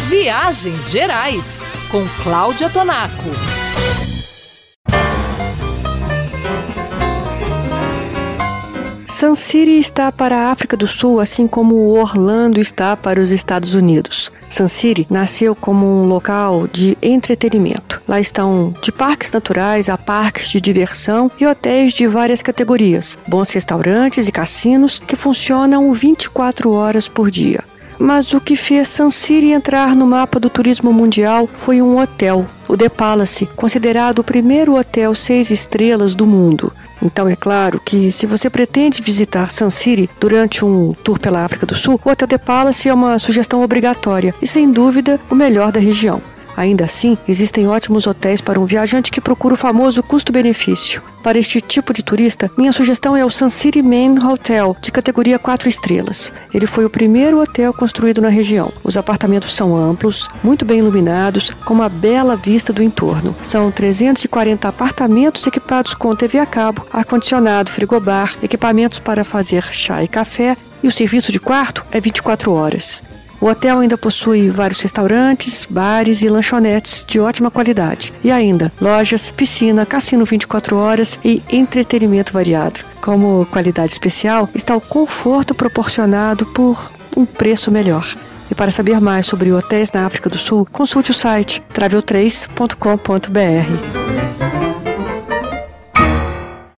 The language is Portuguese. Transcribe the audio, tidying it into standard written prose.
Viagens Gerais, com Cláudia Tonaco. Sun City está para a África do Sul, assim como Orlando está para os Estados Unidos. Sun City nasceu como um local de entretenimento. Lá estão de parques naturais a parques de diversão e hotéis de várias categorias, bons restaurantes e cassinos que funcionam 24 horas por dia. Mas o que fez Sun City entrar no mapa do turismo mundial foi um hotel, o The Palace, considerado o primeiro hotel 6 estrelas do mundo. Então é claro que se você pretende visitar Sun City durante um tour pela África do Sul, o Hotel The Palace é uma sugestão obrigatória e sem dúvida o melhor da região. Ainda assim, existem ótimos hotéis para um viajante que procura o famoso custo-benefício. Para este tipo de turista, minha sugestão é o Sun City Main Hotel, de categoria 4 estrelas. Ele foi o primeiro hotel construído na região. Os apartamentos são amplos, muito bem iluminados, com uma bela vista do entorno. São 340 apartamentos equipados com TV a cabo, ar-condicionado, frigobar, equipamentos para fazer chá e café, e o serviço de quarto é 24 horas. O hotel ainda possui vários restaurantes, bares e lanchonetes de ótima qualidade. E ainda, lojas, piscina, cassino 24 horas e entretenimento variado. Como qualidade especial, está o conforto proporcionado por um preço melhor. E para saber mais sobre hotéis na África do Sul, consulte o site travel3.com.br.